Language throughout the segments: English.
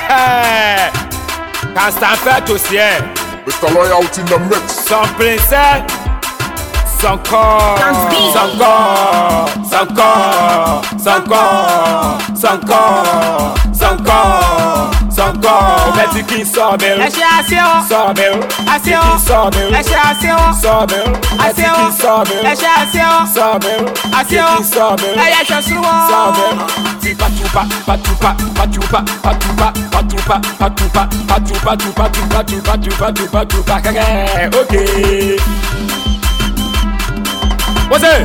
Can't stand fair to see it. Mr. Loyalty in the mix. Some princess, some call, some call, some call, some call, some call, some call, some call. Betty King Sawmill, Sawmill, King Sawmill, Sawmill, Betty King Sawmill, Sawmill, King Sawmill, Sawmill. Patupa, patupa, patupa, patupa, patupa, patupa, patupa, patupa, patupa. Okay. What's it?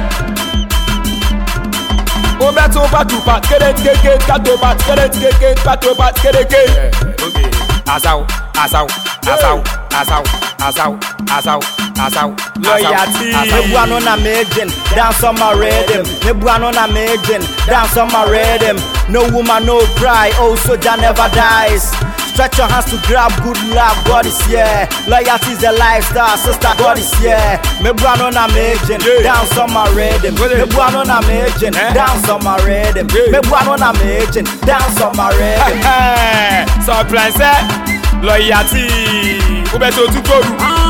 Oh, that's over to pat, get it, patupa, get it, patupa, get it. Okay. Asau. Loyalty. Nebuano na maiden, dance on my rhythm. Nebuano na maiden, dance on my rhythm. No woman, no cry, oh soldier never dies. Stretch your hands to grab good love, God is here. Loyalty is the lifestyle, sister, God is here. Nebuano na maiden, dance on my rhythm. Nebuano na maiden, dance on my rhythm. Nebuano na maiden, dance on my rhythm. So plan set, loyalty. Ubeto to go.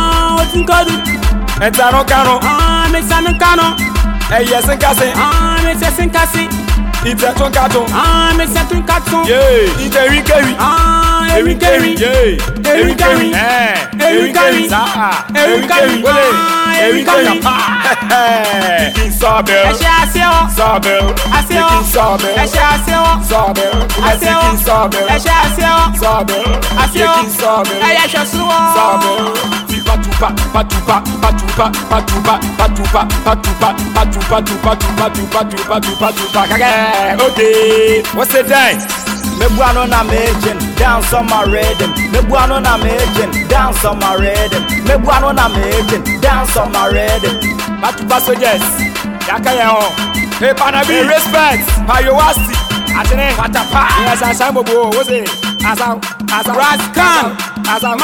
Entano cano, Mexano cano, yes and cassin, Mexan cassi, it's a toncato, Mexan caton, it's a recurry, Eric Carey, Eric Carey, King Sawmill, Sawmill, King Sawmill, Sawmill, King Sawmill, Sawmill, King Sawmill, Sawmill. Patupa, patupa, patupa, patupa, patupa, patupa, patupa, patupa. Okay, what's the time? Nebuano na maiden, dance on my rhythm. Nebuano na maiden, dance on my rhythm. Nebuano na maiden, dance on my rhythm. Patupa soldiers, yakaya ho. Hey, Panabi, respect, Payowasti, Atene, Patapa, yes, Asamobo, what's it? Asau, Rascal, Asau,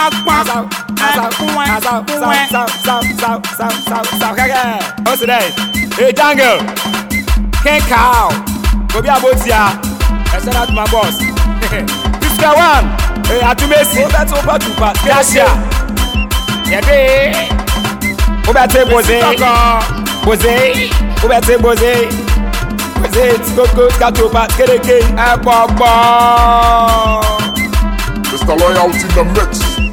what's it? Hey, Jungle, Ken Cow, go be about here. I said that to my boss. 51, hey, Atumesi, that's over to Pat, Cassia. Yeah, Obate Bose, Obate Bose, it's go, Scatopa, get a king, Mr. Loyalty in the mix.